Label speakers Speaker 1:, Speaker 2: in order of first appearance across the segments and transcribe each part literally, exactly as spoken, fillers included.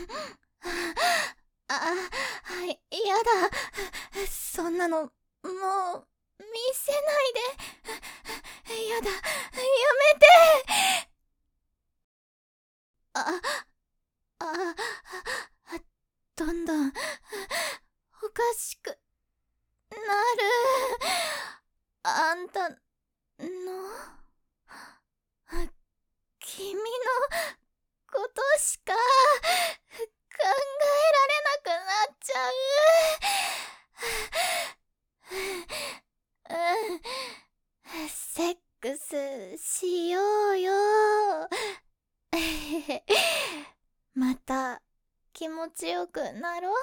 Speaker 1: あ、はい、やだ。そんなの、もう、見せないで。やだ、やめて。あ、あ、どんどん、おかしくなる。あんたの、君のことしか考えられなくなっちゃう。うん、セックスしようよ。また気持ちよくなろう。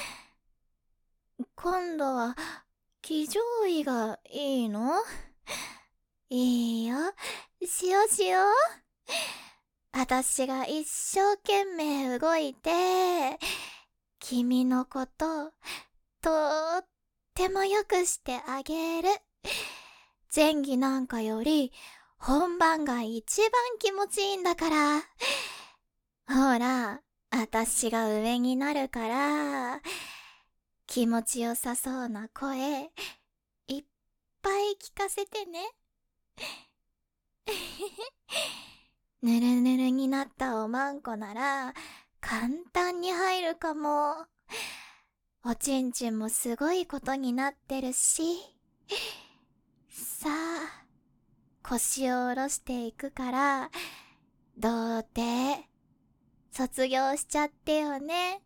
Speaker 1: 今度は騎乗位がいいの？いいよ、しようしよう。私が一生懸命動いて、君のこととってもよくしてあげる。前儀なんかより本番が一番気持ちいいんだから。ほら、私が上になるから、気持ちよさそうな声いっぱい聞かせてね。ぬるぬるになったおまんこなら簡単に入るかも。おちんちんもすごいことになってるし。さあ、腰を下ろしていくから、童貞卒業しちゃってよね。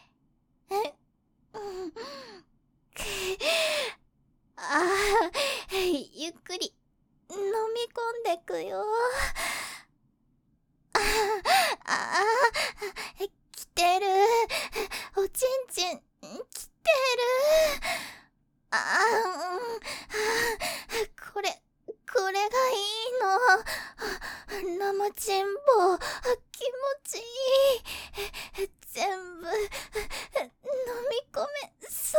Speaker 1: ああ、ゆっくり飲み込んでくよ。ああ、来てる。おちんちん来てる。ああ、これこれがいいの。生ちんぼ気持ちいい。全部飲み込めそう。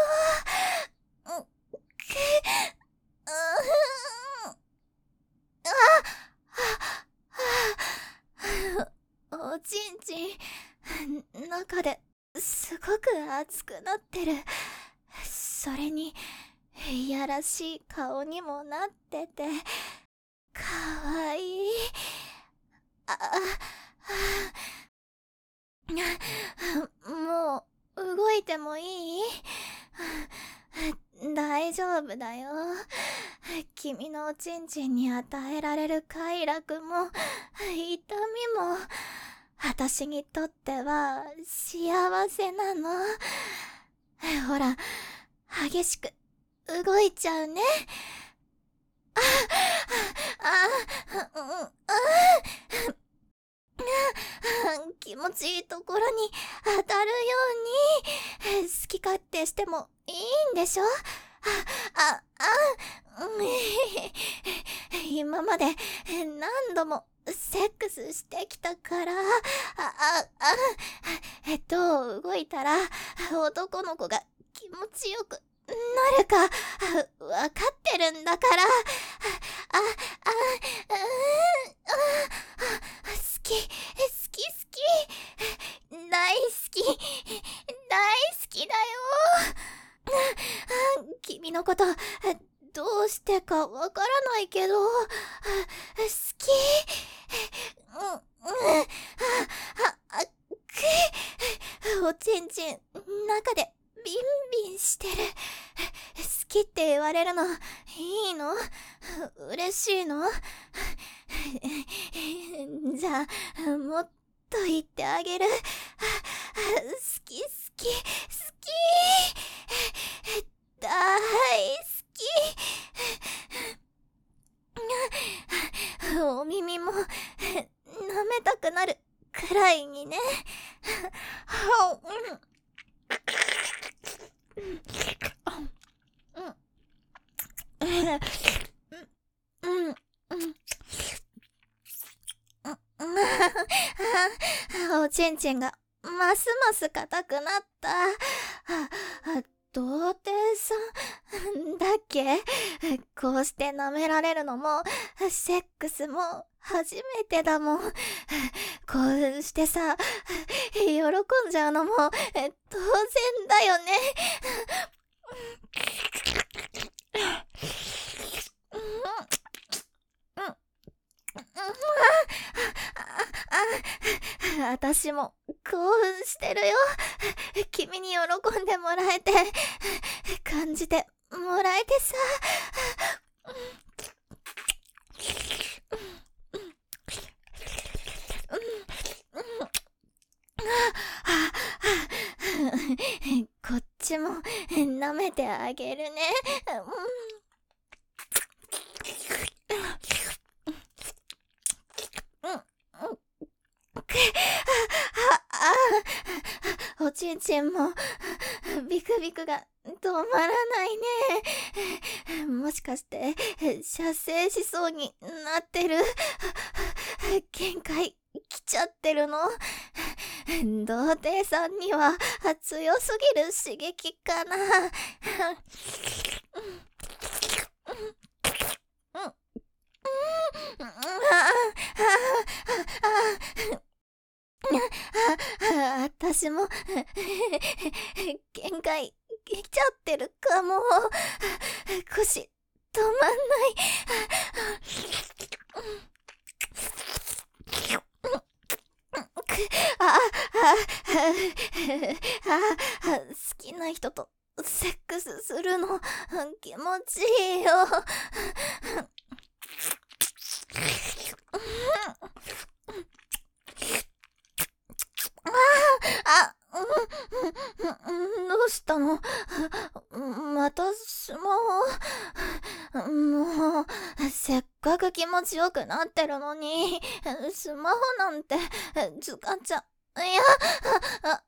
Speaker 1: おちんちん中ですごく熱くなってる。それにいやらしい顔にもなっててかわいい。ああ、もう動いてもいい？大丈夫だよ。君のおちんちんに与えられる快楽も痛みも私にとっては幸せなの。ほら、激しく動いちゃうね。ああ、あ、うん、あ、気持ちいいところに当たるように好き勝手してもいいんでしょ？あ、あ、あ、うん、今まで何度もセックスしてきたから、あ、あ、あ、えっと、動いたら男の子が気持ちよくなるかわかってるんだから。あ、あ、あ、うん、あ、好き、好き、好き、大好き、大好きだよ。君のことどうしてかわからないけど好き。うん、うん、あ、あ、く、おちんちん中でビンビンしてる。好きって言われるのいいの？嬉しいの？じゃあもっと言ってあげる。好き好き好き、大好き。お耳も舐めたくなるくらいにね。おちんちんがますます硬くなった。童貞さんだっけ？こうして舐められるのもセックスも初めてだもん。興奮してさ、喜んじゃうのもえ当然だよね。私も興奮してるよ。君に喜んでもらえて、感じてもらえてさ。こっちも舐めてあげるね。おちんちんもビクビクが止まらないね。もしかして射精しそうになってる？限界来ちゃってるの？童貞さんには強すぎる刺激かな。私も限界来ちゃってるかも。腰止まんない。あああ好きな人とセックスするの気持ちいいよ。あ、どうしたの？またスマホ？もうせっかく気持ちよくなってるのにスマホなんて使っちゃいやああいや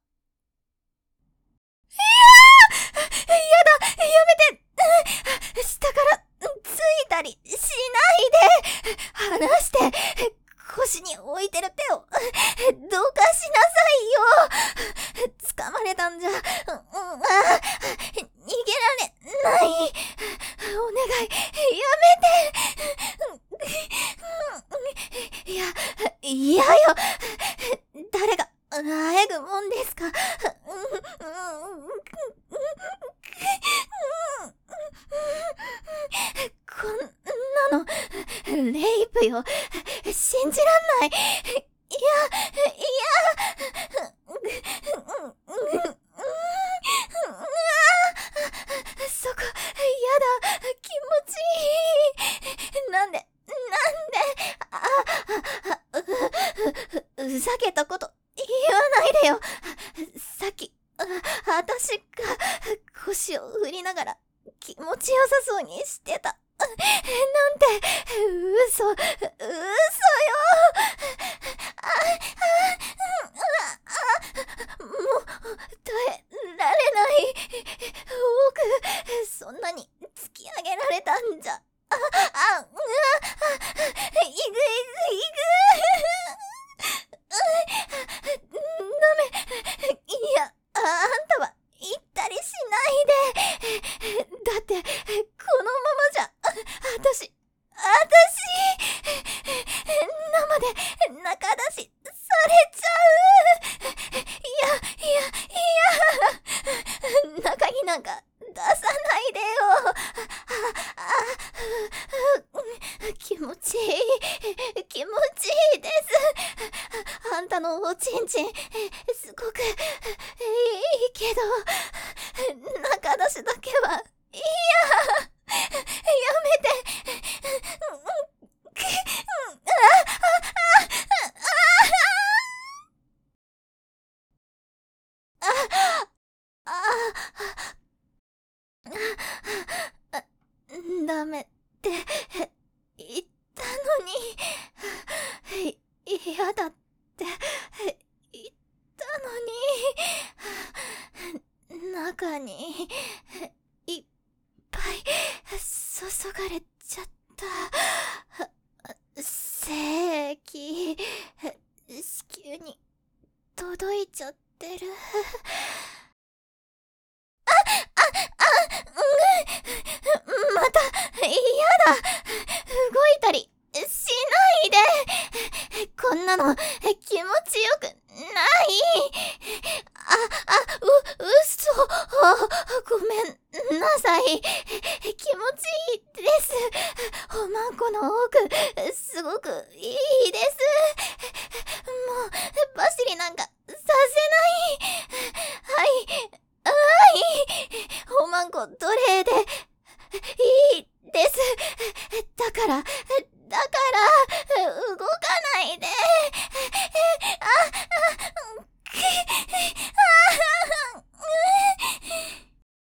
Speaker 1: やだ、やめて。下からついたりしないで。離して。腰に置いてる手をどかしなさいよ。掴まれたんじゃ、うん、あ逃げられない。お願い、やめて。いや、嫌よ。誰があえぐもんですか。こんなのレイプよ。信じらんない。いや、いや、そこ、やだ、気持ちいい。なんで、なんで、あ、ふざけたこと言わないでよ。さっき、あ、私が腰を振りながら気持ちよさそうにしてた。なんて、嘘、嘘よ。あ、あ、もう、耐えられない。僕、そんなに突き上げられたんじゃ。あ、あ、あ、いぐいぐいぐ。ダメ。いや、あんたは言ったりしないで。だって、このままじゃ、私、私、生で仲出しされちゃう。いや、いや、いや、中になんか出さないでよ。気持ちいい、気持ちいいです。あんたのおちんちん、すごくいいけど、中出しだけは、いや、やめて。ダメって言ったのに、嫌だって言ったのに、中にいっぱい注がれちゃった。精液、子宮に届いちゃってる。あ、あ、あ、うん、また、嫌だ。動いたりしないいで。こんなの気持ちよくない。あ、あ、う、嘘。ごめんなさい。気持ちいいです。おまんこの奥、すごくいいです。